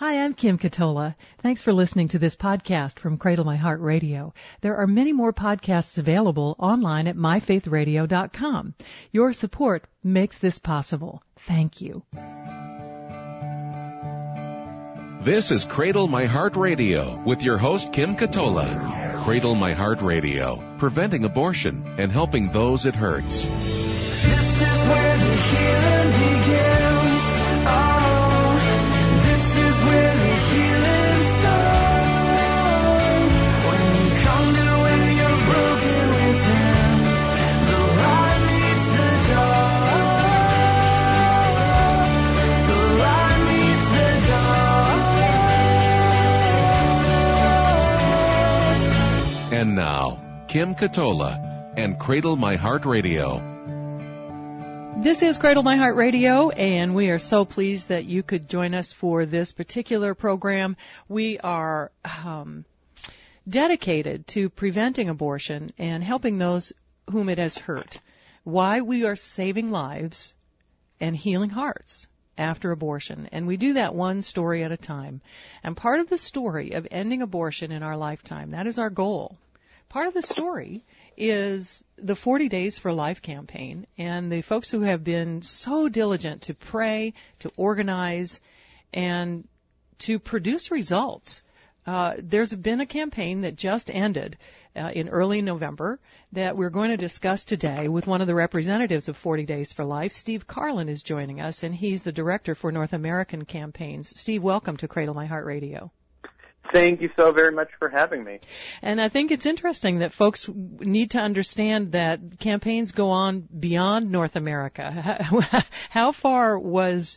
Hi, I'm Kim Katola. Thanks for listening to this podcast from Cradle My Heart Radio. There are many more podcasts available online at myfaithradio.com. Your support makes this possible. Thank you. This is Cradle My Heart Radio with your host, Kim Katola. Cradle My Heart Radio, preventing abortion and helping those it hurts. This is where the healing begins. Oh, this is where the healing starts. When you come to where you're broken within, the light meets the dark. The light meets the dark. And now, Kim Katola and Cradle My Heart Radio. This is Cradle My Heart Radio, and we are so pleased that you could join us for this particular program. We are dedicated to preventing abortion and helping those whom it has hurt. Why? We are saving lives and healing hearts after abortion, and we do that one story at a time. And part of the story of ending abortion in our lifetime, that is our goal. Part of the story is the 40 Days for Life campaign and the folks who have been so diligent to pray, to organize, and to produce results. There's been a campaign that just ended in early November that we're going to discuss today with one of the representatives of 40 Days for Life. Steve Carlin is joining us, and he's the director for North American campaigns. Steve, welcome to Cradle My Heart Radio. Thank you so very much for having me. And I think it's interesting that folks need to understand that campaigns go on beyond North America. How far is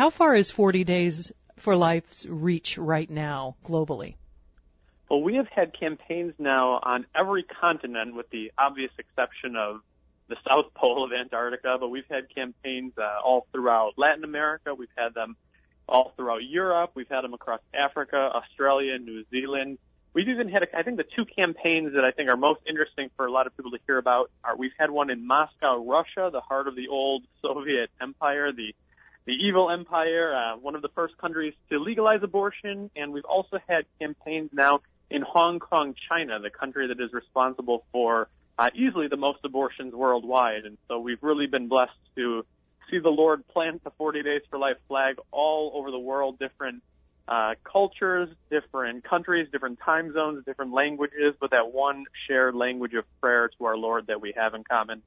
40 Days for Life's reach right now globally? Well, we have had campaigns now on every continent with the obvious exception of the South Pole of Antarctica, but we've had campaigns all throughout Latin America. We've had them all throughout Europe. We've had them across Africa, Australia, New Zealand. We've even had, I think, the two campaigns that I think are most interesting for a lot of people to hear about are we've had one in Moscow, Russia, the heart of the old Soviet Empire, the evil empire, one of the first countries to legalize abortion. And we've also had campaigns now in Hong Kong, China, the country that is responsible for easily the most abortions worldwide. And so we've really been blessed to see the Lord plant the 40 Days for Life flag all over the world, different cultures, different countries, different time zones, different languages, but that one shared language of prayer to our Lord that we have in common.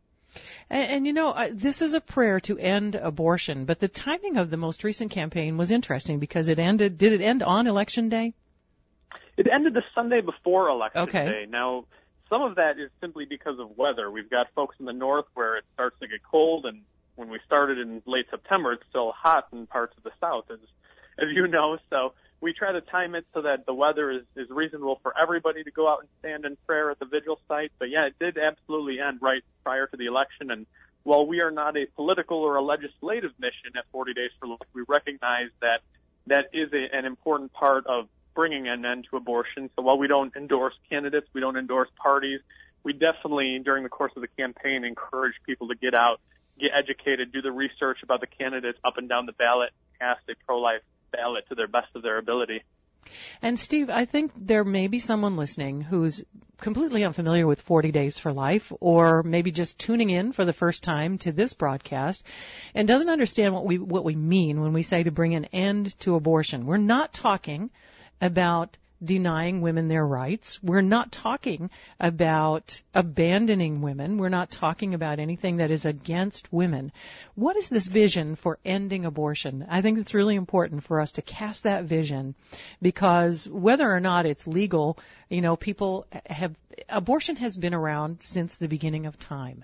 And you know, this is a prayer to end abortion, but the timing of the most recent campaign was interesting because did it end on Election Day? It ended the Sunday before Election Okay. Day. Now, some of that is simply because of weather. We've got folks in the north where it starts to get cold, and when we started in late September, it's still hot in parts of the south, as you know. So we try to time it so that the weather is reasonable for everybody to go out and stand in prayer at the vigil site. But yeah, it did absolutely end right prior to the election. And while we are not a political or a legislative mission at 40 Days for Life, we recognize that that is an important part of bringing an end to abortion. So while we don't endorse candidates, we don't endorse parties, we definitely, during the course of the campaign, encourage people to get out, get educated, do the research about the candidates up and down the ballot, cast a pro-life ballot to their best of their ability. And Steve, I think there may be someone listening who's completely unfamiliar with 40 Days for Life, or maybe just tuning in for the first time to this broadcast and doesn't understand what we mean when we say to bring an end to abortion. We're not talking about denying women their rights. We're not talking about abandoning women. We're not talking about anything that is against women. What is this vision for ending abortion? I think it's really important for us to cast that vision because whether or not it's legal, you know, abortion has been around since the beginning of time.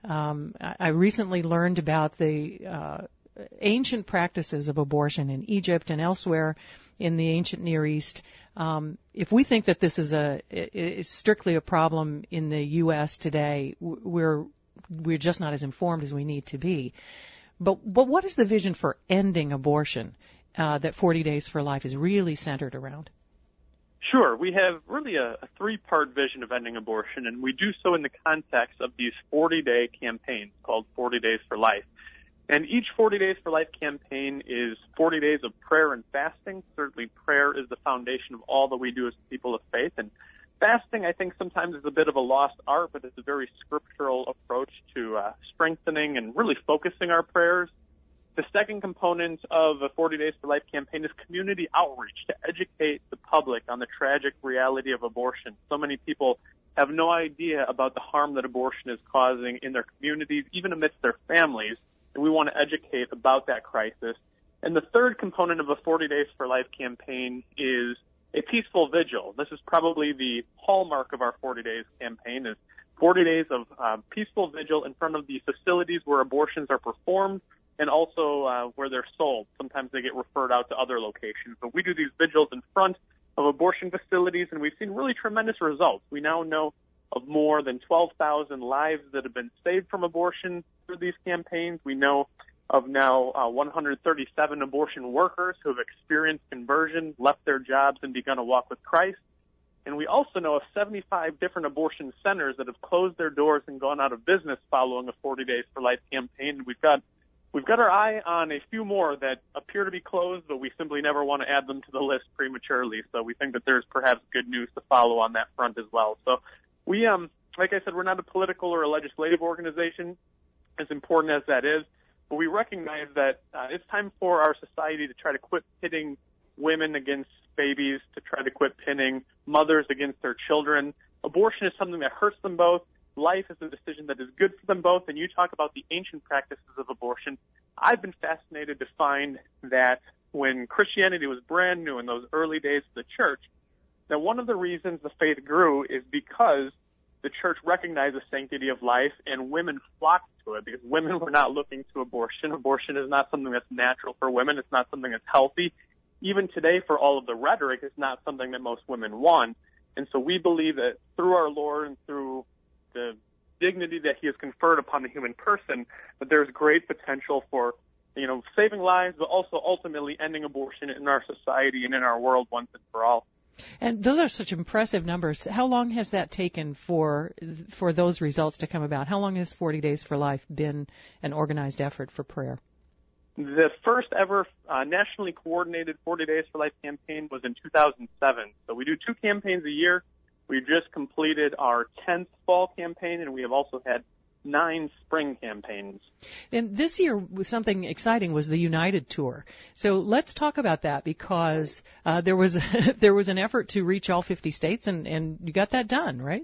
I recently learned about the ancient practices of abortion in Egypt and elsewhere in the ancient Near East. If we think that this is strictly a problem in the U.S. today, we're just not as informed as we need to be. But what is the vision for ending abortion that 40 Days for Life is really centered around? Sure. We have really a three-part vision of ending abortion, and we do so in the context of these 40-day campaigns called 40 Days for Life. And each 40 Days for Life campaign is 40 days of prayer and fasting. Certainly prayer is the foundation of all that we do as people of faith. And fasting, I think, sometimes is a bit of a lost art, but it's a very scriptural approach to strengthening and really focusing our prayers. The second component of a 40 Days for Life campaign is community outreach to educate the public on the tragic reality of abortion. So many people have no idea about the harm that abortion is causing in their communities, even amidst their families, and we want to educate about that crisis. And the third component of a 40 Days for Life campaign is a peaceful vigil. This is probably the hallmark of our 40 Days campaign, is 40 days of peaceful vigil in front of the facilities where abortions are performed and also where they're sold. Sometimes they get referred out to other locations. But we do these vigils in front of abortion facilities, and we've seen really tremendous results. We now know of more than 12,000 lives that have been saved from abortion through these campaigns. We know of now 137 abortion workers who have experienced conversion, left their jobs, and begun a walk with Christ. And we also know of 75 different abortion centers that have closed their doors and gone out of business following a 40 Days for Life campaign. We've got our eye on a few more that appear to be closed, but we simply never want to add them to the list prematurely. So we think that there's perhaps good news to follow on that front as well. So we, like I said, we're not a political or a legislative organization, as important as that is, but we recognize that it's time for our society to try to quit pitting women against babies, to try to quit pinning mothers against their children. Abortion is something that hurts them both. Life is a decision that is good for them both. And you talk about the ancient practices of abortion. I've been fascinated to find that when Christianity was brand new in those early days of the church, that one of the reasons the faith grew is because the church recognized the sanctity of life and women flocked to it, because women were not looking to abortion. Abortion is not something that's natural for women. It's not something that's healthy. Even today, for all of the rhetoric, it's not something that most women want. And so we believe that through our Lord and through the dignity that he has conferred upon the human person, that there's great potential for, saving lives, but also ultimately ending abortion in our society and in our world once and for all. And those are such impressive numbers. How long has that taken for those results to come about? How long has 40 Days for Life been an organized effort for prayer? The first ever nationally coordinated 40 Days for Life campaign was in 2007. So we do 2 campaigns a year. We've just completed our 10th fall campaign, and we have also had 9 spring campaigns. And this year, something exciting was the United Tour. So let's talk about that, because there was an effort to reach all 50 states, and you got that done, right?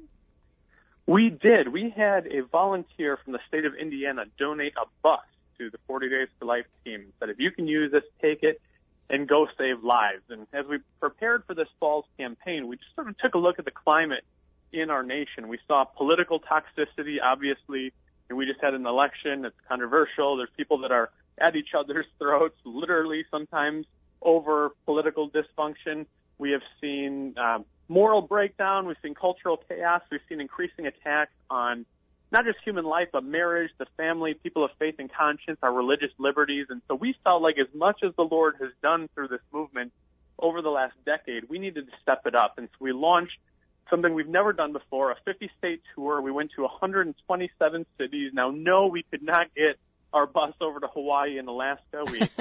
We did. We had a volunteer from the state of Indiana donate a bus to the 40 Days for Life team. Said, if you can use this, take it and go save lives. And as we prepared for this fall's campaign, we just sort of took a look at the climate in our nation. We saw political toxicity, obviously, and we just had an election. It's controversial. There's people that are at each other's throats, literally sometimes over political dysfunction. We have seen moral breakdown. We've seen cultural chaos. We've seen increasing attacks on not just human life, but marriage, the family, people of faith and conscience, our religious liberties. And so we felt like as much as the Lord has done through this movement over the last decade, we needed to step it up. And so we launched something we've never done before, a 50-state tour. We went to 127 cities. Now, no, we could not get our bus over to Hawaii and Alaska.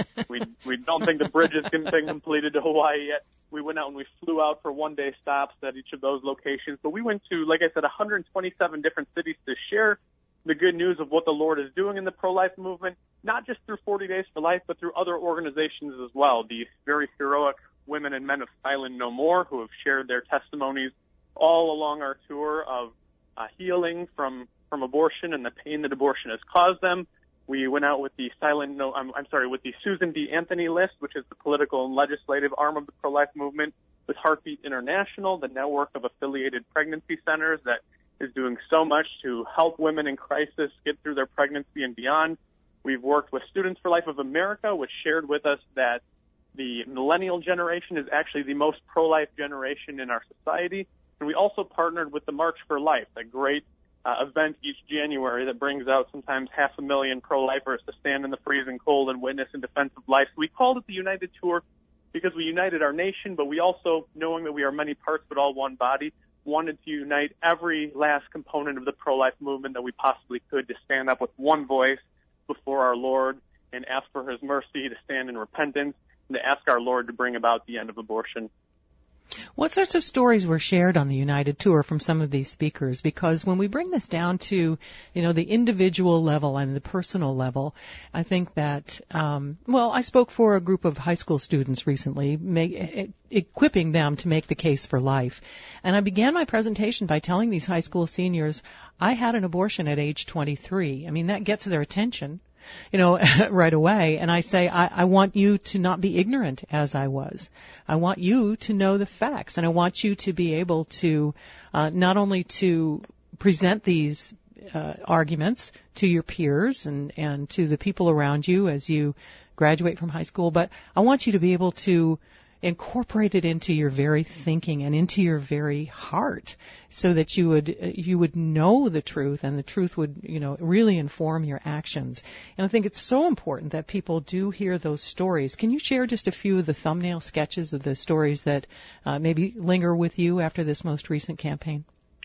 We don't think the bridge has been completed to Hawaii yet. We went out and we flew out for one-day stops at each of those locations. But we went to, like I said, 127 different cities to share the good news of what the Lord is doing in the pro-life movement, not just through 40 Days for Life, but through other organizations as well. The very heroic women and men of Silent No More, who have shared their testimonies all along our tour of healing from abortion and the pain that abortion has caused them. We went out with the with the Susan B. Anthony list, which is the political and legislative arm of the pro-life movement, with Heartbeat International, the network of affiliated pregnancy centers that is doing so much to help women in crisis get through their pregnancy and beyond. We've worked with Students for Life of America, which shared with us that the millennial generation is actually the most pro-life generation in our society. And we also partnered with the March for Life, a great event each January that brings out sometimes 500,000 pro-lifers to stand in the freezing cold and witness in defense of life. So we called it the United Tour because we united our nation, but we also, knowing that we are many parts but all one body, wanted to unite every last component of the pro-life movement that we possibly could to stand up with one voice before our Lord and ask for his mercy, to stand in repentance, and to ask our Lord to bring about the end of abortion. What sorts of stories were shared on the United Tour from some of these speakers? Because when we bring this down to, the individual level and the personal level, I think that, I spoke for a group of high school students recently, equipping them to make the case for life. And I began my presentation by telling these high school seniors, I had an abortion at age 23. I mean, that gets their attention, right away. And I say, I want you to not be ignorant as I was. I want you to know the facts, and I want you to be able to not only to present these arguments to your peers and to the people around you as you graduate from high school, but I want you to be able to incorporate it into your very thinking and into your very heart, so that you would know the truth, and the truth would really inform your actions. And I think it's so important that people do hear those stories. Can you share just a few of the thumbnail sketches of the stories that maybe linger with you after this most recent campaign?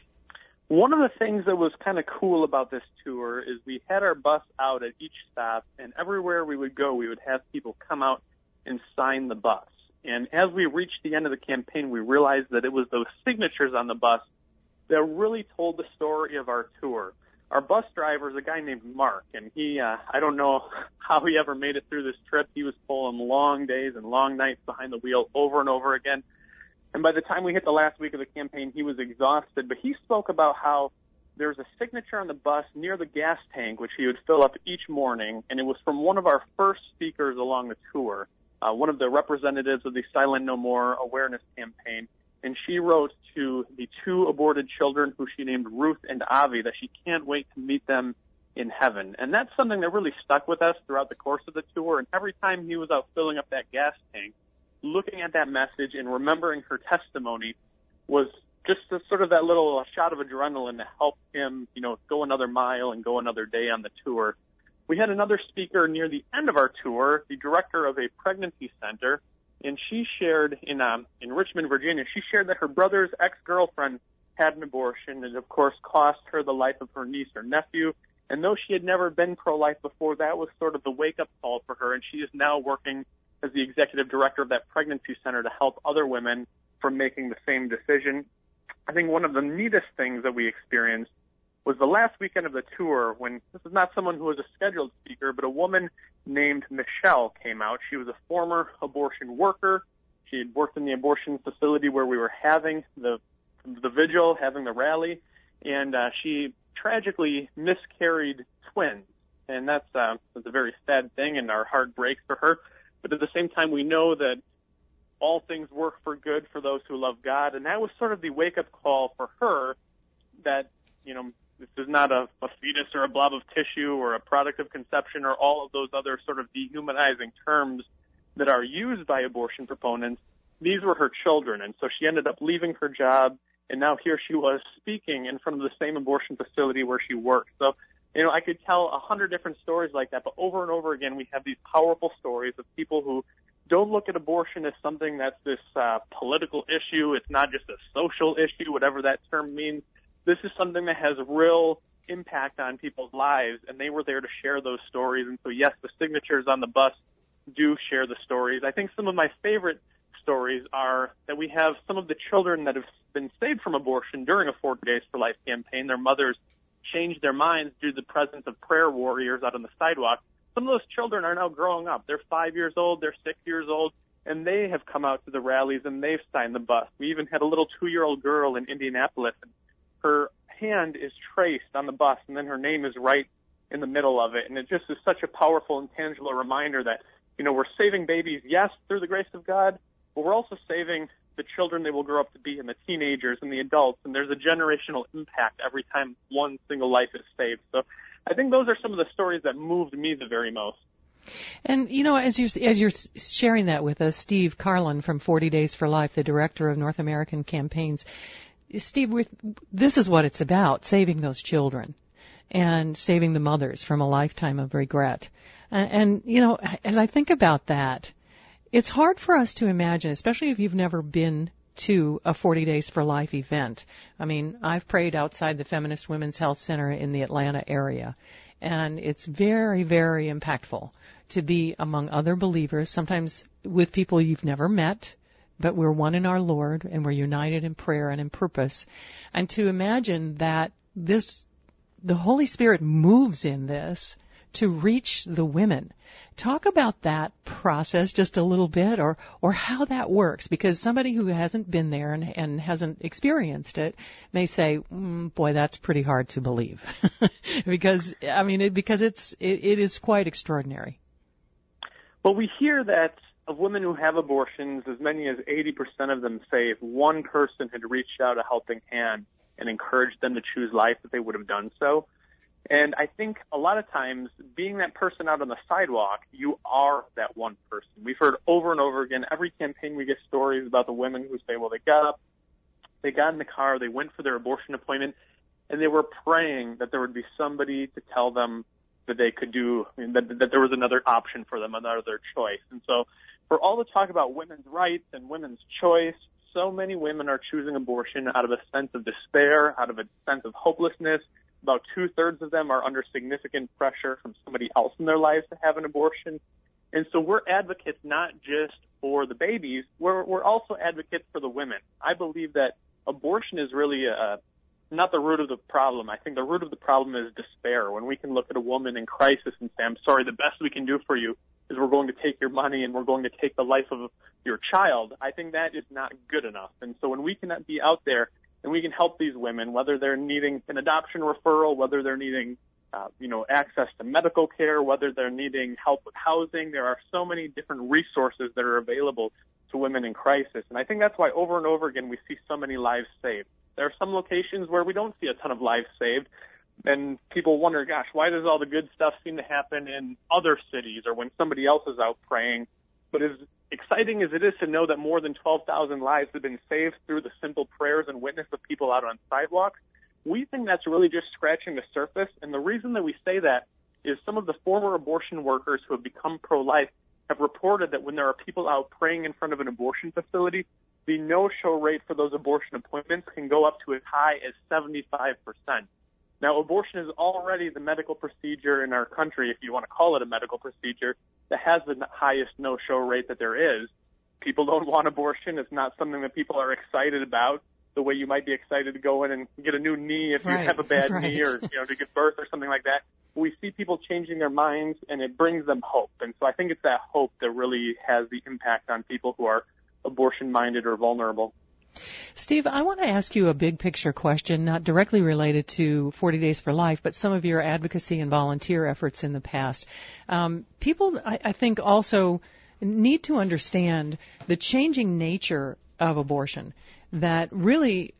One of the things that was kind of cool about this tour is we had our bus out at each stop, and everywhere we would go, we would have people come out and sign the bus. And as we reached the end of the campaign, we realized that it was those signatures on the bus that really told the story of our tour. Our bus driver is a guy named Mark, and he, I don't know how he ever made it through this trip. He was pulling long days and long nights behind the wheel over and over again. And by the time we hit the last week of the campaign, he was exhausted. But he spoke about how there's a signature on the bus near the gas tank, which he would fill up each morning, and it was from one of our first speakers along the tour. One of the representatives of the Silent No More awareness campaign, and she wrote to the two aborted children who she named Ruth and Avi that she can't wait to meet them in heaven. And that's something that really stuck with us throughout the course of the tour. And every time he was out filling up that gas tank, looking at that message and remembering her testimony was just sort of that little shot of adrenaline to help him, go another mile and go another day on the tour. We had another speaker near the end of our tour, the director of a pregnancy center, and she shared in Richmond, Virginia, she shared that her brother's ex-girlfriend had an abortion and, of course, cost her the life of her niece or nephew. And though she had never been pro-life before, that was sort of the wake-up call for her, and she is now working as the executive director of that pregnancy center to help other women from making the same decision. I think one of the neatest things that we experienced was the last weekend of the tour, when this is not someone who was a scheduled speaker, but a woman named Michelle came out. She was a former abortion worker. She had worked in the abortion facility where we were having the vigil, having the rally, and she tragically miscarried twins. And that's a very sad thing, and our heart breaks for her. But at the same time, we know that all things work for good for those who love God, and that was sort of the wake-up call for her that, this is not a fetus or a blob of tissue or a product of conception or all of those other sort of dehumanizing terms that are used by abortion proponents. These were her children, and so she ended up leaving her job, and now here she was speaking in front of the same abortion facility where she worked. So, I could tell 100 different stories like that, but over and over again we have these powerful stories of people who don't look at abortion as something that's this political issue. It's not just a social issue, whatever that term means. This is something that has real impact on people's lives, and they were there to share those stories. And so, yes, the signatures on the bus do share the stories. I think some of my favorite stories are that we have some of the children that have been saved from abortion during a 40 Days for Life campaign. Their mothers changed their minds due to the presence of prayer warriors out on the sidewalk. Some of those children are now growing up. They're 5 years old, they're 6 years old, and they have come out to the rallies and they've signed the bus. We even had a little 2-year-old girl in Indianapolis, and her hand is traced on the bus, and then her name is right in the middle of it. And it just is such a powerful and tangible reminder that, we're saving babies, yes, through the grace of God, but we're also saving the children they will grow up to be and the teenagers and the adults. And there's a generational impact every time one single life is saved. So I think those are some of the stories that moved me the very most. And, as you're sharing that with us, Steve Carlin from 40 Days for Life, the director of North American campaigns, Steve, this is what it's about, saving those children and saving the mothers from a lifetime of regret. And as I think about that, it's hard for us to imagine, especially if you've never been to a 40 Days for Life event. I mean, I've prayed outside the Feminist Women's Health Center in the Atlanta area, and it's very, very impactful to be among other believers, sometimes with people you've never met, but we're one in our Lord, and we're united in prayer and in purpose. And to imagine that the Holy Spirit moves in this to reach the women. Talk about that process just a little bit, or how that works, because somebody who hasn't been there and hasn't experienced it may say, boy, that's pretty hard to believe. because it is quite extraordinary. Well, we hear that of women who have abortions, as many as 80% of them say if one person had reached out a helping hand and encouraged them to choose life, that they would have done so. And I think a lot of times, being that person out on the sidewalk, you are that one person. We've heard over and over again, every campaign we get stories about the women who say, well, they got up, they got in the car, they went for their abortion appointment, and they were praying that there would be somebody to tell them that they could do, that there was another option for them, another choice. And so for all the talk about women's rights and women's choice, so many women are choosing abortion out of a sense of despair, out of a sense of hopelessness. About 2/3 of them are under significant pressure from somebody else in their lives to have an abortion. And so we're advocates not just for the babies, we're also advocates for the women. I believe that abortion is really not the root of the problem. I think the root of the problem is despair. When we can look at a woman in crisis and say, I'm sorry, the best we can do for you is we're going to take your money and we're going to take the life of your child, I think that is not good enough. And so when we can be out there and we can help these women, whether they're needing an adoption referral, whether they're needing, access to medical care, whether they're needing help with housing, there are so many different resources that are available to women in crisis. And I think that's why over and over again we see so many lives saved. There are some locations where we don't see a ton of lives saved, and people wonder, gosh, why does all the good stuff seem to happen in other cities or when somebody else is out praying? But as exciting as it is to know that more than 12,000 lives have been saved through the simple prayers and witness of people out on sidewalks, we think that's really just scratching the surface. And the reason that we say that is some of the former abortion workers who have become pro-life have reported that when there are people out praying in front of an abortion facility, the no-show rate for those abortion appointments can go up to as high as 75%. Now, abortion is already the medical procedure in our country, if you want to call it a medical procedure, that has the highest no-show rate that there is. People don't want abortion. It's not something that people are excited about, the way you might be excited to go in and get a new knee if you have a bad knee or, to give birth or something like that. We see people changing their minds, and it brings them hope. And so I think it's that hope that really has the impact on people who are abortion-minded or vulnerable. Steve, I want to ask you a big picture question, not directly related to 40 Days for Life, but some of your advocacy and volunteer efforts in the past. People, I think, also need to understand the changing nature of abortion, that really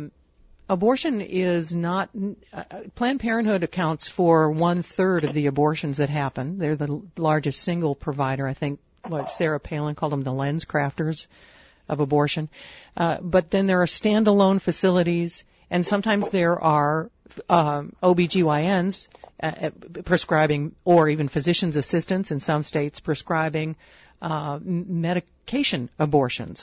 abortion is not, Planned Parenthood accounts for 1/3 of the abortions that happen. They're the largest single provider. I think Sarah Palin called them the lens crafters of abortion. But then there are standalone facilities, and sometimes there are OBGYNs prescribing, or even physician's assistants in some states prescribing medication abortions.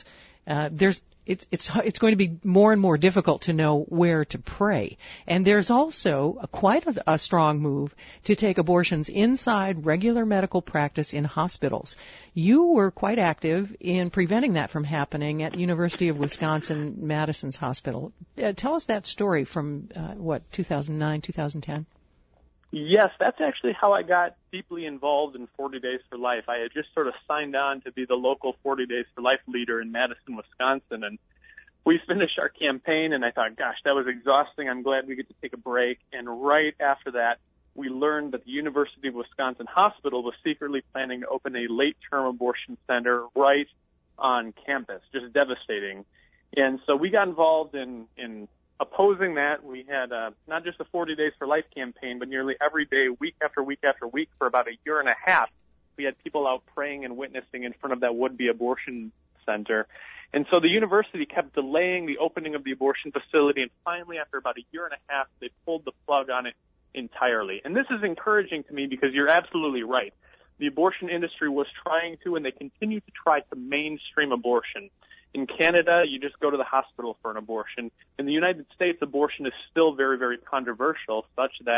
It's going to be more and more difficult to know where to pray. And there's also quite a strong move to take abortions inside regular medical practice in hospitals. You were quite active in preventing that from happening at University of Wisconsin-Madison's hospital. Tell us that story from, 2009, 2010? Yes, that's actually how I got deeply involved in 40 Days for Life. I had just sort of signed on to be the local 40 Days for Life leader in Madison, Wisconsin, and we finished our campaign, and I thought, gosh, that was exhausting. I'm glad we get to take a break. And right after that, we learned that the University of Wisconsin Hospital was secretly planning to open a late-term abortion center right on campus. Just devastating. And so we got involved in opposing that. We had not just a 40 Days for Life campaign, but nearly every day, week after week after week, for about a year and a half, we had people out praying and witnessing in front of that would-be abortion center. And so the university kept delaying the opening of the abortion facility, and finally, after about a year and a half, they pulled the plug on it entirely. And this is encouraging to me because you're absolutely right. The abortion industry was trying to, and they continue to try to mainstream abortion. In Canada, you just go to the hospital for an abortion. In the United States, abortion is still very, very controversial, such that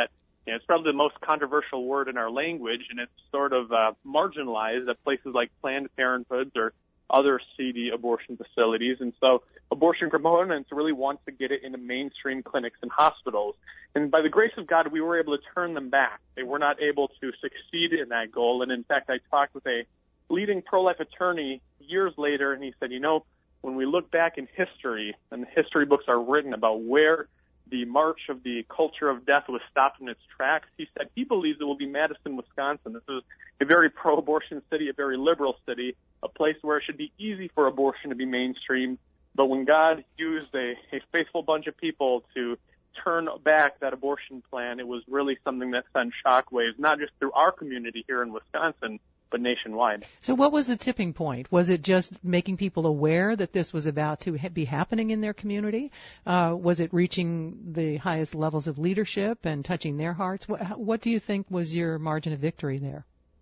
it's probably the most controversial word in our language, and it's sort of marginalized at places like Planned Parenthood or other seedy abortion facilities. And so abortion proponents really want to get it into mainstream clinics and hospitals. And by the grace of God, we were able to turn them back. They were not able to succeed in that goal. And in fact, I talked with a leading pro-life attorney years later, and he said, when we look back in history, and the history books are written about where the march of the culture of death was stopped in its tracks, he said he believes it will be Madison, Wisconsin. This is a very pro-abortion city, a very liberal city, a place where it should be easy for abortion to be mainstream. But when God used a faithful bunch of people to turn back that abortion plan, it was really something that sent shockwaves, not just through our community here in Wisconsin, but nationwide. So what was the tipping point? Was it just making people aware that this was about to be happening in their community? Was it reaching the highest levels of leadership and touching their hearts? What do you think was your margin of victory there?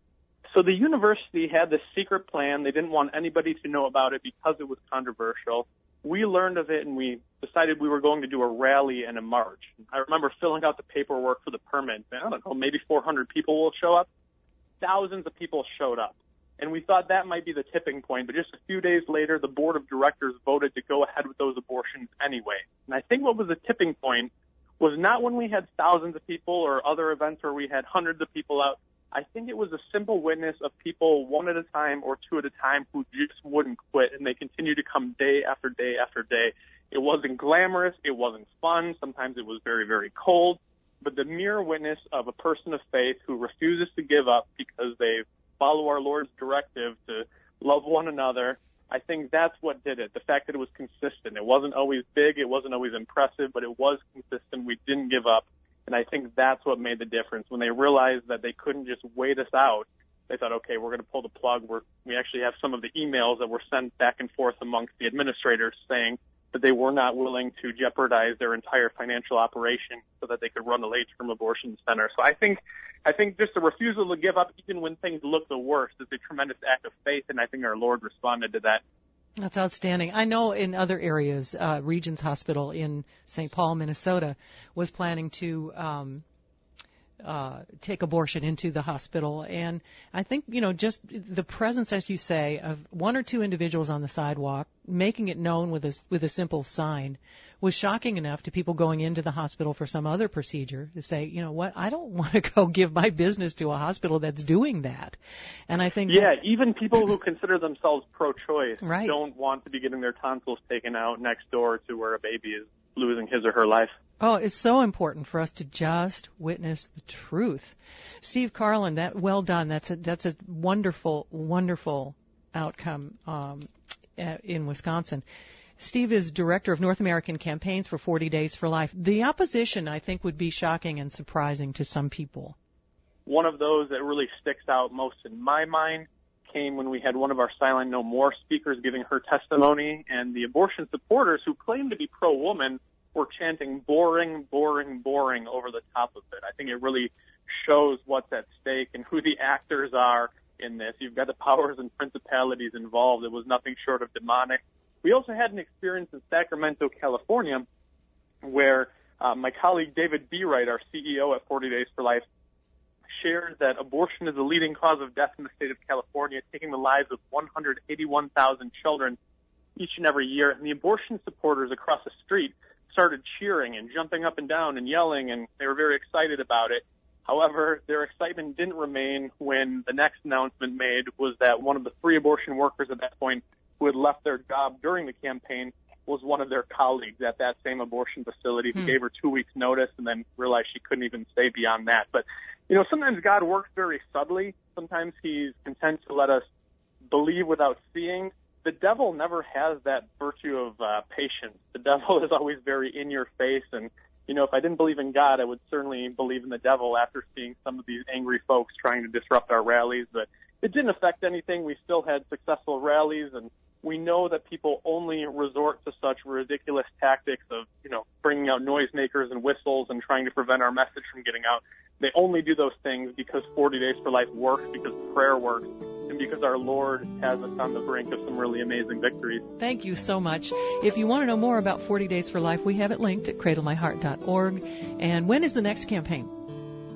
So the university had this secret plan. They didn't want anybody to know about it because it was controversial. We learned of it, and we decided we were going to do a rally and a march. I remember filling out the paperwork for the permit. I don't know, maybe 400 people will show up. Thousands of people showed up. And we thought that might be the tipping point. But just a few days later, the board of directors voted to go ahead with those abortions anyway. And I think what was the tipping point was not when we had thousands of people or other events where we had hundreds of people out. I think it was a simple witness of people one at a time or two at a time who just wouldn't quit, and they continued to come day after day after day. It wasn't glamorous. It wasn't fun. Sometimes it was very, very cold. But the mere witness of a person of faith who refuses to give up because they follow our Lord's directive to love one another, I think that's what did it. The fact that it was consistent. It wasn't always big. It wasn't always impressive, but it was consistent. We didn't give up. And I think that's what made the difference. When they realized that they couldn't just wait us out, they thought, okay, we're going to pull the plug. We actually have some of the emails that were sent back and forth amongst the administrators saying that they were not willing to jeopardize their entire financial operation so that they could run a late-term abortion center. So I think just the refusal to give up, even when things look the worst, is a tremendous act of faith, and I think our Lord responded to that. That's outstanding. I know in other areas, Regions Hospital in St. Paul, Minnesota, was planning to take abortion into the hospital. And I think, just the presence, as you say, of one or two individuals on the sidewalk, making it known with a simple sign, was shocking enough to people going into the hospital for some other procedure to say, what, I don't want to go give my business to a hospital that's doing that. And I think even people who consider themselves pro-choice right. don't want to be getting their tonsils taken out next door to where a baby is losing his or her life. Oh, it's so important for us to just witness the truth. Steve Carlin, well done. That's a wonderful, wonderful outcome in Wisconsin. Steve is director of North American campaigns for 40 Days for Life. The opposition, I think, would be shocking and surprising to some people. One of those that really sticks out most in my mind came when we had one of our Silent No More speakers giving her testimony, and the abortion supporters who claimed to be pro-woman were chanting boring, boring, boring over the top of it. I think it really shows what's at stake and who the actors are in this. You've got the powers and principalities involved. It was nothing short of demonic. We also had an experience in Sacramento, California, where my colleague David Bereit, our CEO at 40 Days for Life, shared that abortion is the leading cause of death in the state of California, taking the lives of 181,000 children each and every year. And the abortion supporters across the street started cheering and jumping up and down and yelling, and they were very excited about it. However, their excitement didn't remain when the next announcement made was that one of the free abortion workers at that point who had left their job during the campaign was one of their colleagues at that same abortion facility who gave her 2 weeks notice and then realized she couldn't even stay beyond that. But, sometimes God works very subtly. Sometimes he's content to let us believe without seeing. The devil never has that virtue of patience. The devil is always very in your face. And, if I didn't believe in God, I would certainly believe in the devil after seeing some of these angry folks trying to disrupt our rallies. But it didn't affect anything. We still had successful rallies, and we know that people only resort to such ridiculous tactics of, bringing out noisemakers and whistles and trying to prevent our message from getting out. They only do those things because 40 Days for Life works, because prayer works, and because our Lord has us on the brink of some really amazing victories. Thank you so much. If you want to know more about 40 Days for Life, we have it linked at cradlemyheart.org. And when is the next campaign?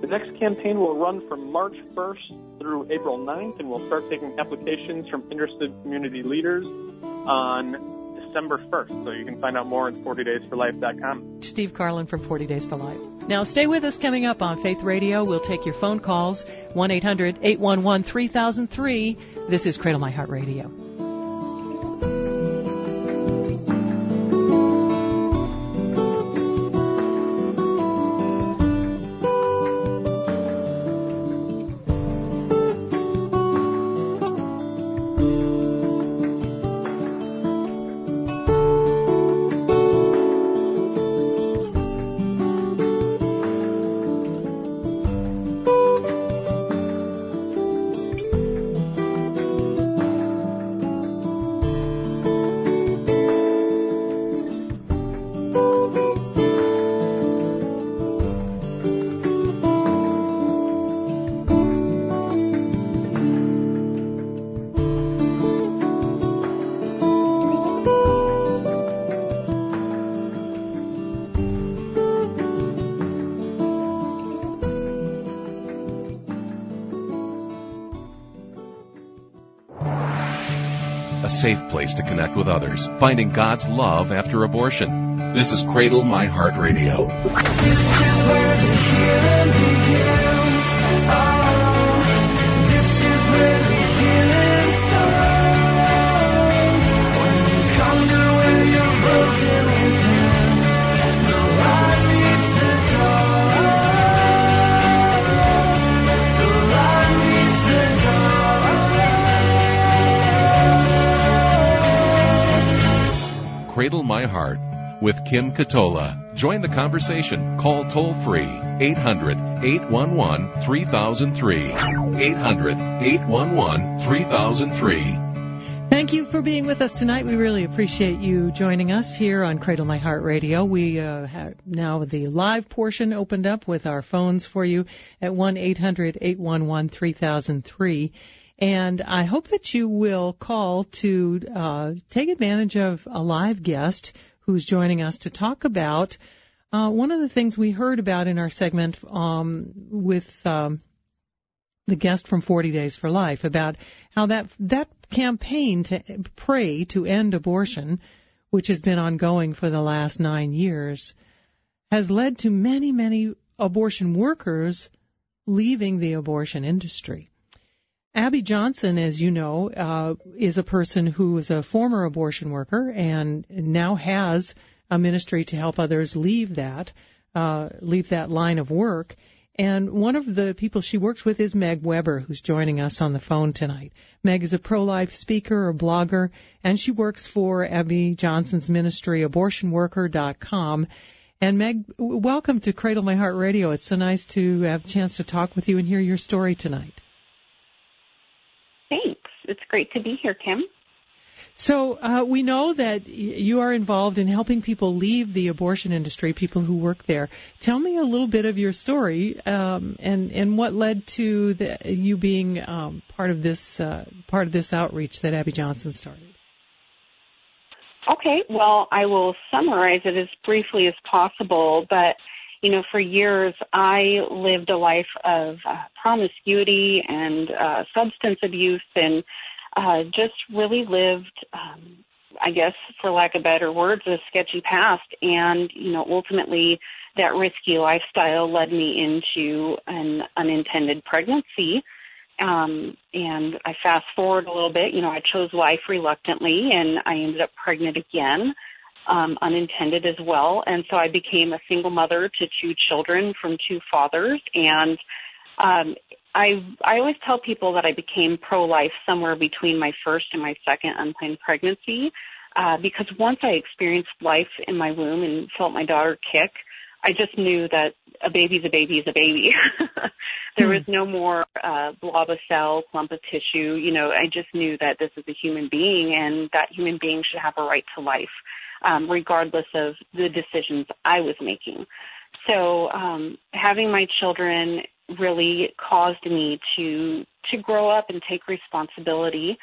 The next campaign will run from March 1st through April 9th, and we'll start taking applications from interested community leaders on December 1st. So you can find out more at 40daysforlife.com. Steve Carlin from 40 Days for Life. Now, stay with us. Coming up on Faith Radio, we'll take your phone calls, 1-800-811-3003. This is Cradle My Heart Radio. Safe place to connect with others, finding God's love after abortion. This is Cradle My Heart Radio. This is where the healing begins. Oh, this is where the healing starts. When you come to where you're broken within, the light meets the dark. The light meets the dark. Cradle My Heart with Kim Katola. Join the conversation. Call toll-free 800-811-3003. 800-811-3003. Thank you for being with us tonight. We really appreciate you joining us here on Cradle My Heart Radio. We have now the live portion opened up with our phones for you at 1-800-811-3003. And I hope that you will call to take advantage of a live guest who's joining us to talk about one of the things we heard about in our segment with the guest from 40 Days for Life, about how that campaign to pray to end abortion, which has been ongoing for the last 9 years, has led to many, many abortion workers leaving the abortion industry. Abby Johnson, as you know, is a person who is a former abortion worker and now has a ministry to help others leave that line of work. And one of the people she works with is Meg Weber, who's joining us on the phone tonight. Meg is a pro-life speaker or blogger, and she works for Abby Johnson's ministry, abortionworker.com. And Meg, welcome to Cradle My Heart Radio. It's so nice to have a chance to talk with you and hear your story tonight. Thanks. It's great to be here, Kim. So we know that you are involved in helping people leave the abortion industry, people who work there. Tell me a little bit of your story and what led to you being part of this outreach that Abby Johnson started. Okay. Well, I will summarize it as briefly as possible, but for years I lived a life of promiscuity and substance abuse and just really lived, I guess, for lack of better words, a sketchy past. And, ultimately that risky lifestyle led me into an unintended pregnancy. And I fast forward a little bit, I chose life reluctantly and I ended up pregnant again. Unintended as well. And so I became a single mother to 2 children from 2 fathers. And I always tell people that I became pro-life somewhere between my first and my second unplanned pregnancy because once I experienced life in my womb and felt my daughter kick, I just knew that a baby's a baby is a baby. There was no more blob of cell, clump of tissue. I just knew that this is a human being and that human being should have a right to life. Regardless of the decisions I was making. So having my children really caused me to grow up and take responsibility.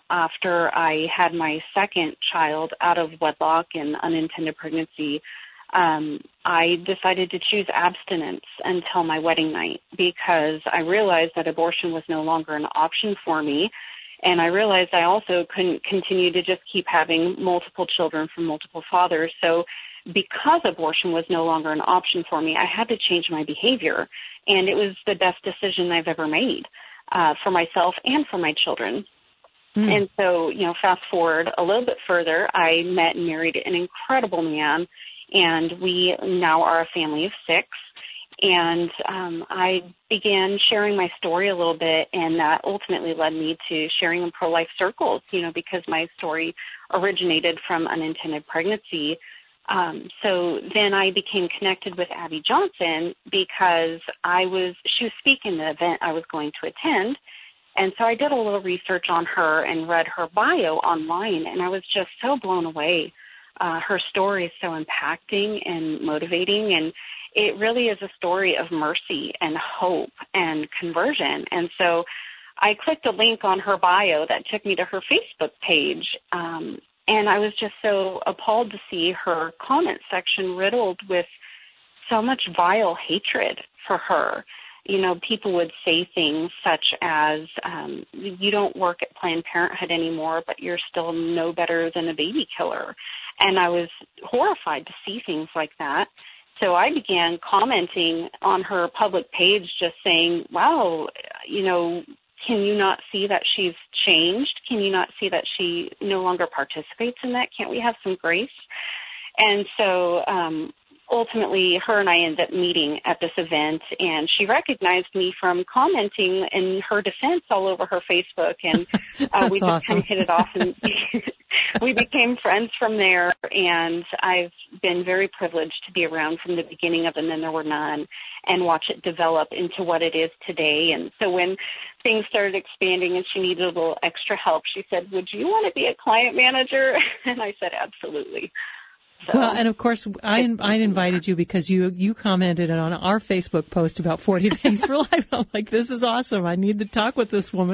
After I had my second child out of wedlock and unintended pregnancy, I decided to choose abstinence until my wedding night because I realized that abortion was no longer an option for me. And I realized I also couldn't continue to just keep having multiple children from multiple fathers. So because abortion was no longer an option for me, I had to change my behavior. And it was the best decision I've ever made for myself and for my children. And so, fast forward a little bit further, I met and married an incredible man, and we now are a family of 6. And I began sharing my story a little bit, and that ultimately led me to sharing in pro-life circles, because my story originated from unintended pregnancy. So then I became connected with Abby Johnson because she was speaking at the event I was going to attend. And so I did a little research on her and read her bio online, and I was just so blown away. Her story is so impacting and motivating, and it really is a story of mercy and hope and conversion. And so I clicked a link on her bio that took me to her Facebook page, and I was just so appalled to see her comment section riddled with so much vile hatred for her. People would say things such as, you don't work at Planned Parenthood anymore, but you're still no better than a baby killer. And I was horrified to see things like that. So I began commenting on her public page just saying, wow, can you not see that she's changed? Can you not see that she no longer participates in that? Can't we have some grace? And so ultimately, her and I ended up meeting at this event, and she recognized me from commenting in her defense all over her Facebook, and we just awesome. kind of hit it off, and we became friends from there, and I've been very privileged to be around from the beginning of And Then There Were None and watch it develop into what it is today. And so when things started expanding and she needed a little extra help, she said, would you want to be a client manager? And I said, absolutely. So, well, and of course, I invited you because you commented on our Facebook post about 40 Days for Life. I'm like, this is awesome. I need to talk with this woman.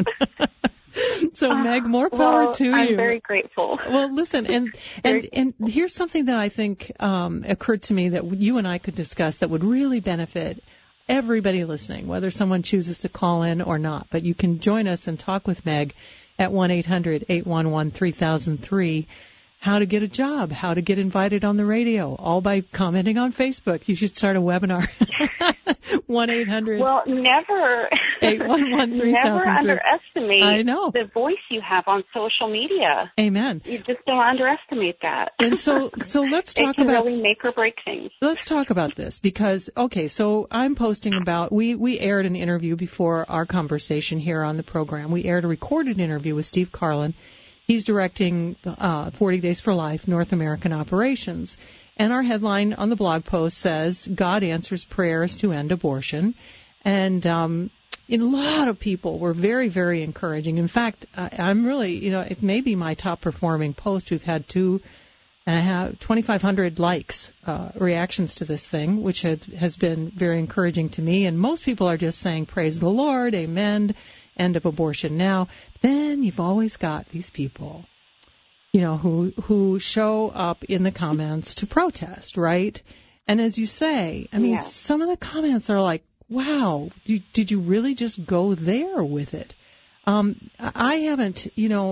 So, Meg, more power to you. I'm very grateful. Well, listen, and here's something that I think occurred to me that you and I could discuss that would really benefit everybody listening, whether someone chooses to call in or not. But you can join us and talk with Meg at 1-800-811-3003. How to get a job, how to get invited on the radio, all by commenting on Facebook. You should start a webinar. 1-800. Well, never 811-3003. Never underestimate I know. the voice you have on social media. Amen. You just don't underestimate that. And so let's talk it can about really make or break things. Let's talk about this because, so I'm posting about, we aired an interview before our conversation here on the program. We aired a recorded interview with Steve Carlin. He's directing 40 Days for Life, North American Operations. And our headline on the blog post says, God answers prayers to end abortion. And a lot of people were very, very encouraging. In fact, I'm really, it may be my top performing post. We've had 2,500 likes, reactions to this thing, which has been very encouraging to me. And most people are just saying, praise the Lord, amen, end of abortion now. Then you've always got these people, who show up in the comments to protest, right? And as you say, Some of the comments are like, wow, did you really just go there with it? I haven't,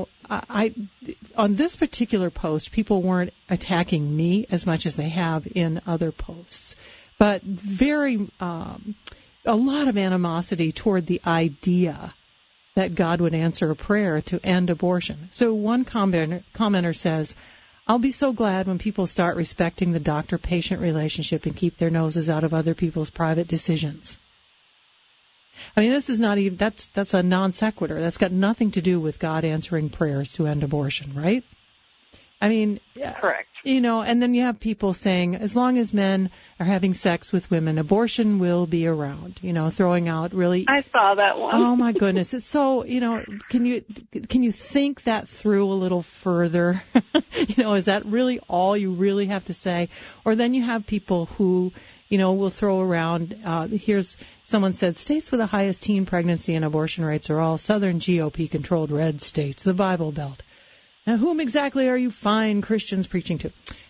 on this particular post, people weren't attacking me as much as they have in other posts, but a lot of animosity toward the idea that God would answer a prayer to end abortion. So one commenter says, I'll be so glad when people start respecting the doctor-patient relationship and keep their noses out of other people's private decisions. This is not even, that's a non sequitur. That's got nothing to do with God answering prayers to end abortion, right? Correct. And then you have people saying, as long as men are having sex with women, abortion will be around, throwing out really. I saw that one. Oh, my goodness. It's so, can you think that through a little further? Is that really all you really have to say? Or then you have people who, will throw around, here's someone said, states with the highest teen pregnancy and abortion rates are all southern GOP-controlled red states, the Bible Belt. Now, whom exactly are you fine Christians preaching to?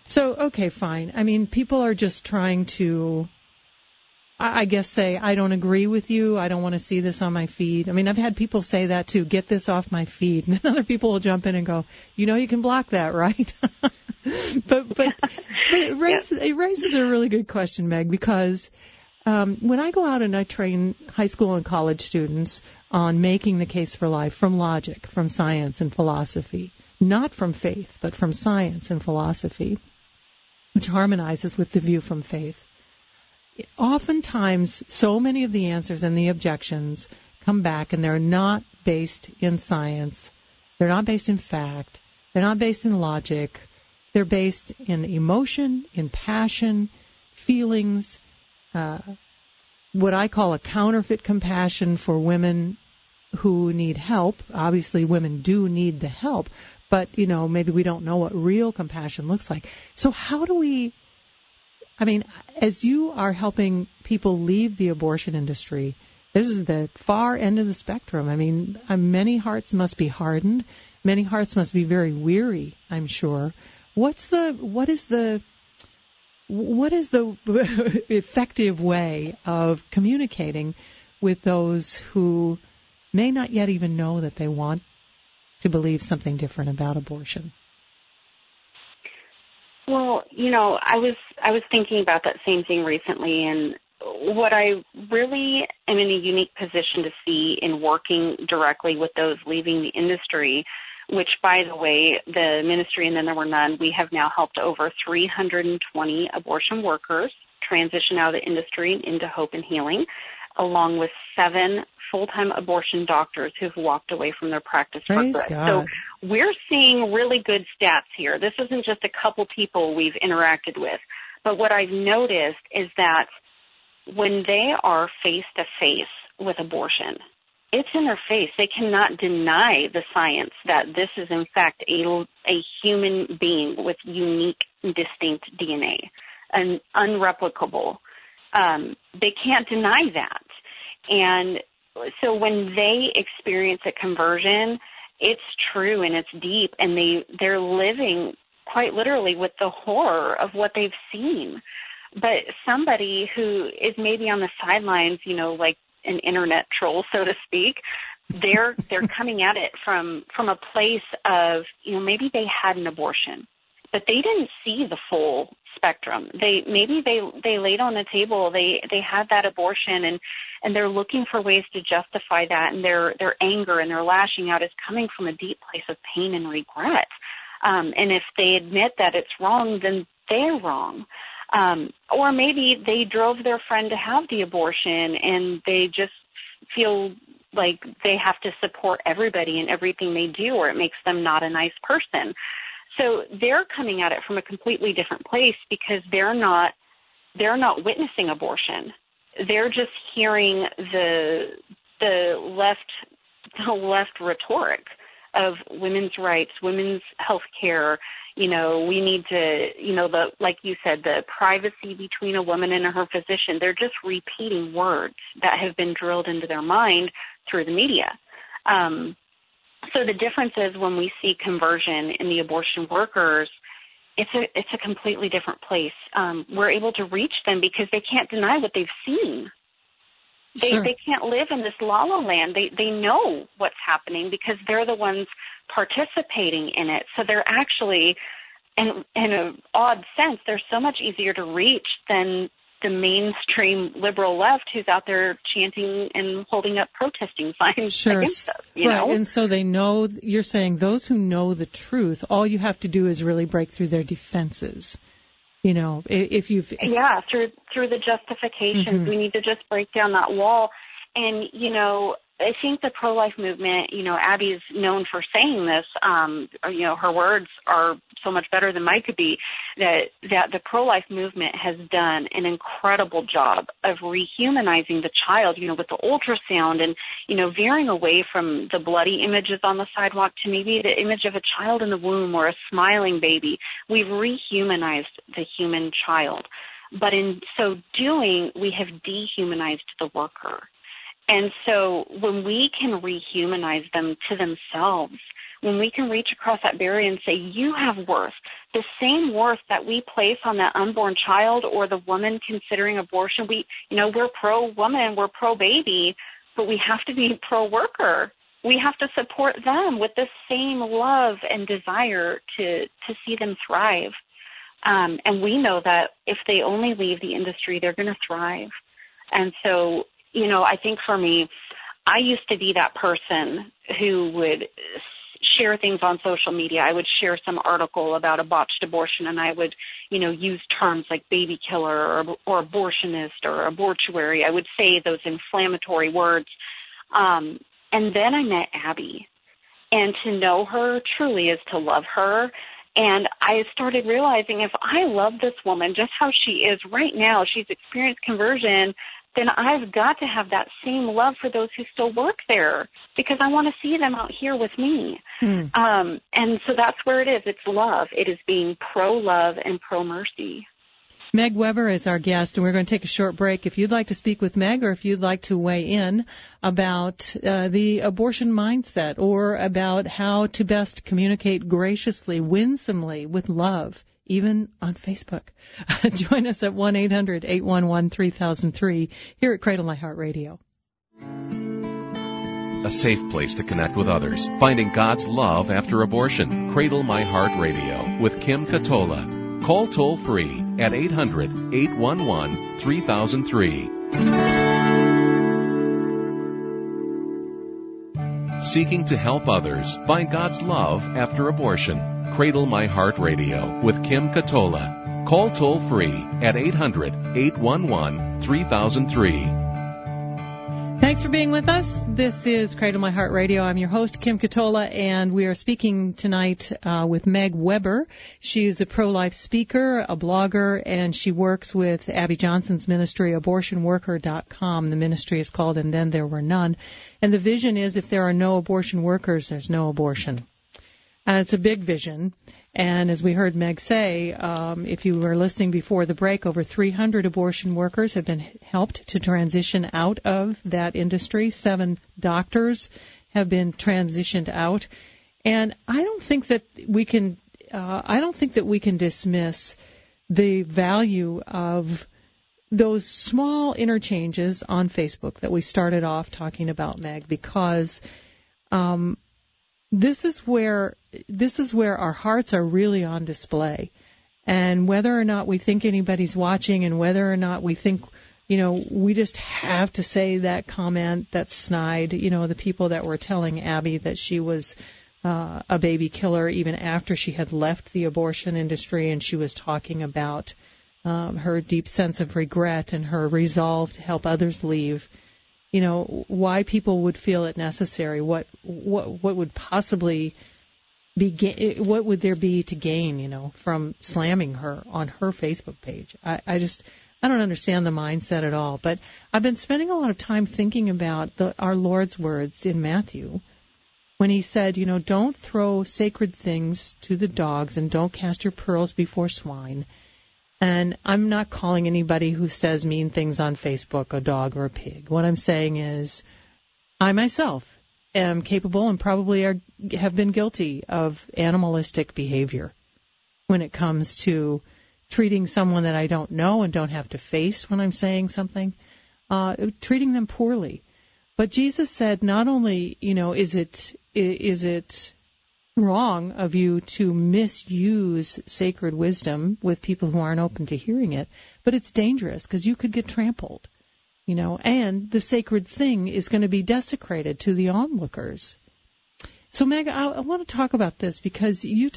So, okay, fine. I mean, people are just trying to, I guess, say, I don't agree with you. I don't want to see this on my feed. I mean, I've had people say that, too, get this off my feed. And then other people will jump in and go, you can block that, right? but it raises a really good question, Meg, because when I go out and I train high school and college students on making the case for life from logic, from science and philosophy, not from faith, but from science and philosophy, which harmonizes with the view from faith. Oftentimes, so many of the answers and the objections come back, and they're not based in science. They're not based in fact. They're not based in logic. They're based in emotion, in passion, feelings, what I call a counterfeit compassion for women who need help. Obviously, women do need the help, but, maybe we don't know what real compassion looks like. So how do we, as you are helping people leave the abortion industry, this is the far end of the spectrum. Many hearts must be hardened. Many hearts must be very weary, I'm sure. What is the effective way of communicating with those who may not yet even know that they want to believe something different about abortion? Well, I was thinking about that same thing recently, and what I really am in a unique position to see in working directly with those leaving the industry, which, by the way, the ministry and Then There Were None, we have now helped over 320 abortion workers transition out of the industry into hope and healing, along with 7 full-time abortion doctors who've walked away from their practice for Praise good. God. So we're seeing really good stats here. This isn't just a couple people we've interacted with. But what I've noticed is that when they are face-to-face with abortion, it's in their face. They cannot deny the science that this is, in fact, a human being with unique, distinct DNA and unreplicable. They can't deny that. And so when they experience a conversion, it's true and it's deep, and they're living quite literally with the horror of what they've seen. But somebody who is maybe on the sidelines, like an internet troll, so to speak, they're coming at it from a place of, maybe they had an abortion, but they didn't see the full spectrum. They laid on the table, they had that abortion, and they're looking for ways to justify that, and their anger and their lashing out is coming from a deep place of pain and regret. And if they admit that it's wrong, then they're wrong. Or maybe they drove their friend to have the abortion and they just feel like they have to support everybody in everything they do, or it makes them not a nice person. So they're coming at it from a completely different place because they're not witnessing abortion. They're just hearing the left rhetoric of women's rights, women's health care. We need to, like you said, the privacy between a woman and her physician. They're just repeating words that have been drilled into their mind through the media. So the difference is when we see conversion in the abortion workers, it's a completely different place. We're able to reach them because they can't deny what they've seen. Sure. They can't live in this la-la land. They know what's happening because they're the ones participating in it. So they're actually, in an odd sense, they're so much easier to reach than the mainstream liberal left who's out there chanting and holding up protesting signs against us. Right, and so they know, you're saying those who know the truth, all you have to do is really break through their defenses. If you've... Yeah, through the justifications. Mm-hmm. We need to just break down that wall. And, I think the pro-life movement, Abby's known for saying this, her words are so much better than mine could be, that the pro-life movement has done an incredible job of rehumanizing the child, with the ultrasound and, veering away from the bloody images on the sidewalk to maybe the image of a child in the womb or a smiling baby. We've rehumanized the human child. But in so doing, we have dehumanized the worker. And so when we can rehumanize them to themselves, when we can reach across that barrier and say, you have worth, the same worth that we place on that unborn child or the woman considering abortion, we're pro-woman, we're pro-baby, but we have to be pro-worker. We have to support them with the same love and desire to see them thrive. And we know that if they only leave the industry, they're going to thrive. And so, I think for me, I used to be that person who would share things on social media. I would share some article about a botched abortion, and I would, use terms like baby killer or abortionist or abortuary. I would say those inflammatory words. And then I met Abby. And to know her truly is to love her. And I started realizing if I love this woman just how she is right now, she's experienced conversion, then I've got to have that same love for those who still work there because I want to see them out here with me. And so that's where it is. It's love. It is being pro-love and pro-mercy. Meg Weber is our guest, and we're going to take a short break. If you'd like to speak with Meg or if you'd like to weigh in about the abortion mindset or about how to best communicate graciously, winsomely, with love, even on Facebook, join us at 1-800-811-3003 here at Cradle My Heart Radio. A safe place to connect with others. Finding God's love after abortion. Cradle My Heart Radio with Kim Katola. Call toll-free at 800-811-3003. Seeking to help others find God's love after abortion. Cradle My Heart Radio with Kim Katola. Call toll-free at 800-811-3003. Thanks for being with us. This is Cradle My Heart Radio. I'm your host, Kim Katola, and we are speaking tonight with Meg Weber. She's a pro-life speaker, a blogger, and she works with Abby Johnson's ministry, abortionworker.com. The ministry is called And Then There Were None. And the vision is if there are no abortion workers, there's no abortion. And it's a big vision. And as we heard Meg say, if you were listening before the break, over 300 abortion workers have been helped to transition out of that industry. 7 doctors have been transitioned out. And I don't think that we can dismiss the value of those small interchanges on Facebook that we started off talking about, Meg, because this is where our hearts are really on display. And whether or not we think anybody's watching and whether or not we think, we just have to say that comment that's snide, the people that were telling Abby that she was a baby killer even after she had left the abortion industry, and she was talking about her deep sense of regret and her resolve to help others leave. Why people would feel it necessary, what would possibly be, what would there be to gain, from slamming her on her Facebook page? I don't understand the mindset at all. But I've been spending a lot of time thinking about our Lord's words in Matthew when he said, don't throw sacred things to the dogs and don't cast your pearls before swine. And I'm not calling anybody who says mean things on Facebook a dog or a pig. What I'm saying is I myself am capable and probably have been guilty of animalistic behavior when it comes to treating someone that I don't know and don't have to face when I'm saying something, treating them poorly. But Jesus said not only, is it wrong of you to misuse sacred wisdom with people who aren't open to hearing it, but it's dangerous because you could get trampled, and the sacred thing is going to be desecrated to the onlookers. So, Meg, I want to talk about this because you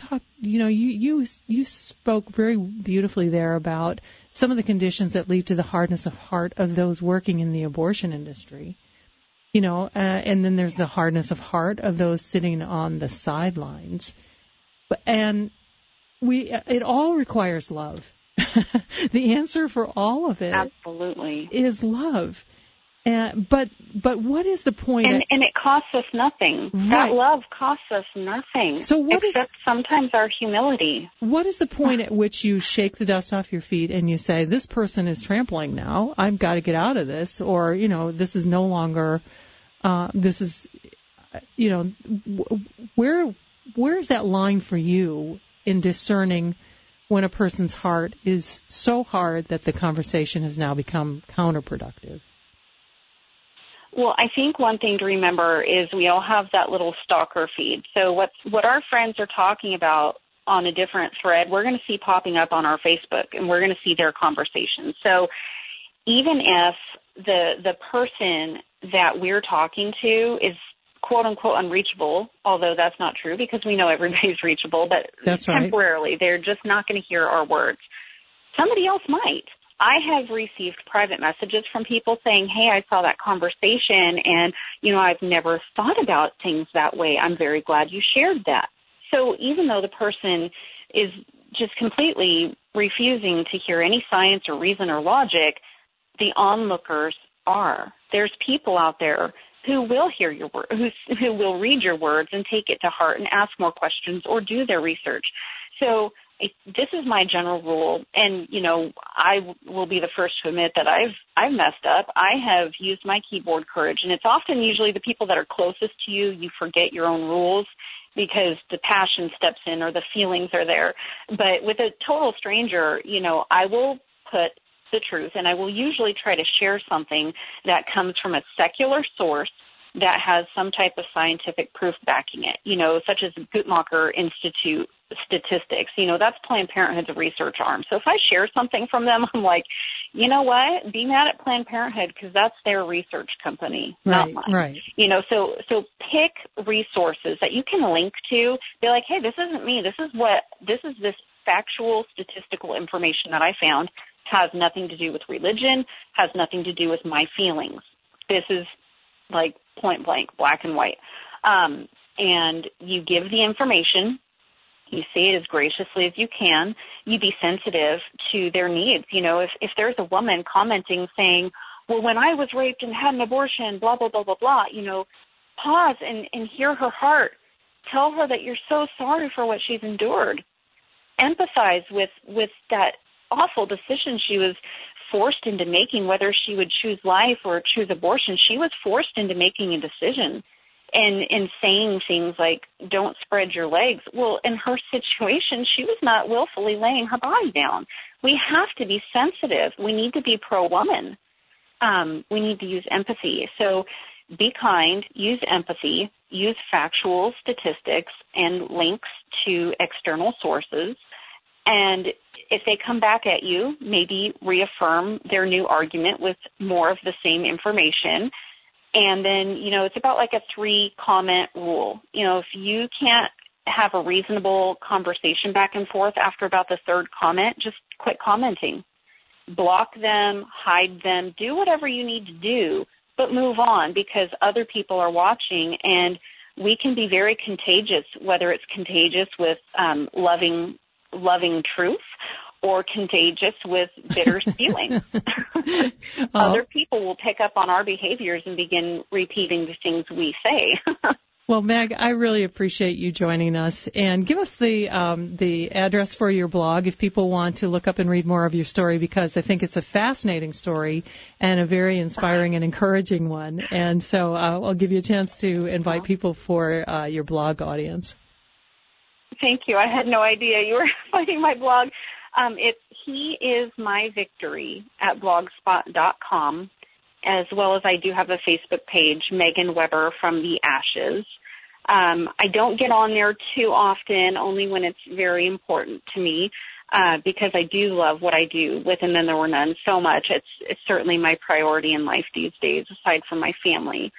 spoke very beautifully there about some of the conditions that lead to the hardness of heart of those working in the abortion industry. And then there's the hardness of heart of those sitting on the sidelines. And it all requires love. The answer for all of it absolutely is love. But what is the point? And it costs us nothing. Right. That love costs us nothing. So except sometimes our humility. What is the point at which you shake the dust off your feet and you say, this person is trampling now, I've got to get out of this, or, this is no longer, this is, where's that line for you in discerning when a person's heart is so hard that the conversation has now become counterproductive? Well, I think one thing to remember is we all have that little stalker feed. So what our friends are talking about on a different thread, we're going to see popping up on our Facebook, and we're going to see their conversations. So even if the person that we're talking to is quote-unquote unreachable, although that's not true because we know everybody's reachable, but that's temporarily, right. They're just not going to hear our words. Somebody else might. I have received private messages from people saying, hey, I saw that conversation and, I've never thought about things that way. I'm very glad you shared that. So even though the person is just completely refusing to hear any science or reason or logic, the onlookers are. There's people out there who will hear your word, who will read your words and take it to heart and ask more questions or do their research. So this is my general rule, and, I will be the first to admit that I've messed up. I have used my keyboard courage, and it's often usually the people that are closest to you. You forget your own rules because the passion steps in or the feelings are there. But with a total stranger, I will put the truth, and I will usually try to share something that comes from a secular source that has some type of scientific proof backing it, such as Guttmacher Institute statistics. That's Planned Parenthood's research arm. So if I share something from them, I'm like, you know what? Be mad at Planned Parenthood because that's their research company, not mine. Right. So pick resources that you can link to. Be like, hey, this isn't me. This is this factual statistical information that I found. Has nothing to do with religion, has nothing to do with my feelings. This is like point blank, black and white. And you give the information, you say it as graciously as you can, you be sensitive to their needs. If there's a woman commenting saying, well, when I was raped and had an abortion, blah, blah, blah, blah, blah, pause and hear her heart. Tell her that you're so sorry for what she's endured. Empathize with that awful decision she was forced into making, whether she would choose life or choose abortion. She was forced into making a decision and saying things like, don't spread your legs. Well, in her situation, she was not willfully laying her body down. We have to be sensitive. We need to be pro-woman. We need to use empathy. So be kind, use empathy, use factual statistics and links to external sources. And if they come back at you, maybe reaffirm their new argument with more of the same information. And then, it's about like a 3-comment rule. If you can't have a reasonable conversation back and forth after about the 3rd comment, just quit commenting. Block them, hide them, do whatever you need to do, but move on because other people are watching, and we can be very contagious, whether it's contagious with loving truth or contagious with bitter feelings. Other people will pick up on our behaviors and begin repeating the things we say. Well, Meg, I really appreciate you joining us. And give us the address for your blog if people want to look up and read more of your story, because I think it's a fascinating story and a very inspiring and encouraging one. And so I'll give you a chance to invite people for your blog audience. Thank you. I had no idea you were finding my blog. It's He Is My Victory at blogspot.com, as well as I do have a Facebook page, Megan Weber from the Ashes. I don't get on there too often, only when it's very important to me, because I do love what I do with And Then There Were None so much. It's certainly my priority in life these days, aside from my family.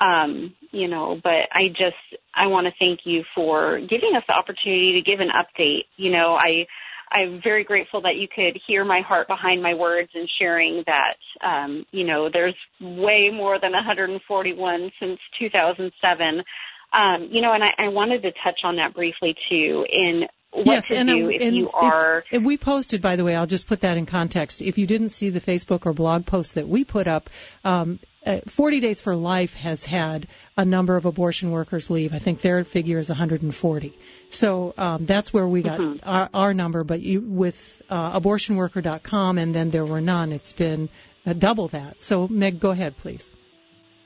But I want to thank you for giving us the opportunity to give an update. I'm very grateful that you could hear my heart behind my words and sharing that, there's way more than 141 since 2007. And I wanted to touch on that briefly too in what to do if you are... If we posted, by the way, I'll just put that in context. If you didn't see the Facebook or blog post that we put up, 40 Days for Life has had a number of abortion workers leave. I think their figure is 140. So that's where we got our number. But with abortionworker.com and Then There Were None, it's been double that. So, Meg, go ahead, please.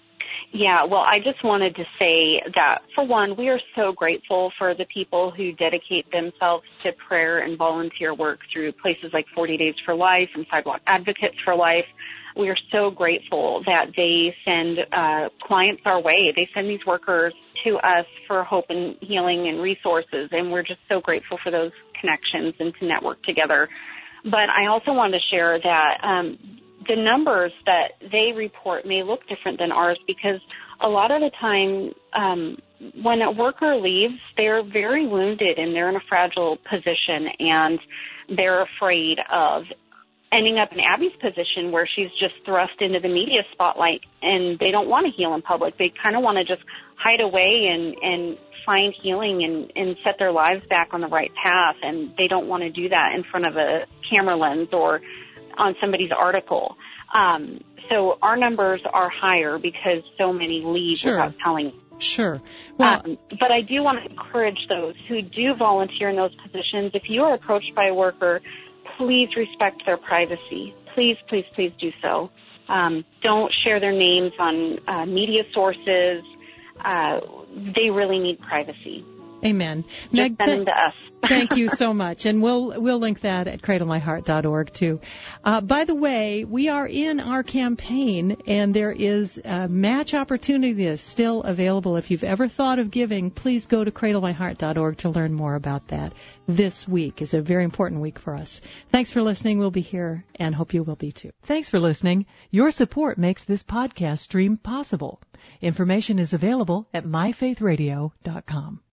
Yeah, well, I just wanted to say that, for one, we are so grateful for the people who dedicate themselves to prayer and volunteer work through places like 40 Days for Life and Sidewalk Advocates for Life. We are so grateful that they send clients our way. They send these workers to us for hope and healing and resources, and we're just so grateful for those connections and to network together. But I also wanted to share that the numbers that they report may look different than ours, because a lot of the time when a worker leaves, they're very wounded and they're in a fragile position, and they're afraid of ending up in Abby's position where she's just thrust into the media spotlight, and they don't want to heal in public. They kind of want to just hide away and find healing and set their lives back on the right path, and they don't want to do that in front of a camera lens or on somebody's article. So our numbers are higher because so many leave without telling. Sure. Well, but I do want to encourage those who do volunteer in those positions. If you are approached by a worker, please respect their privacy. Please, please, please do so. Don't share their names on media sources. They really need privacy. Amen. Just send them to us. Thank you so much. And we'll link that at cradlemyheart.org too. By the way, we are in our campaign, and there is a match opportunity that's still available. If you've ever thought of giving, please go to cradlemyheart.org to learn more about that. This week is a very important week for us. Thanks for listening. We'll be here, and hope you will be too. Thanks for listening. Your support makes this podcast stream possible. Information is available at myfaithradio.com.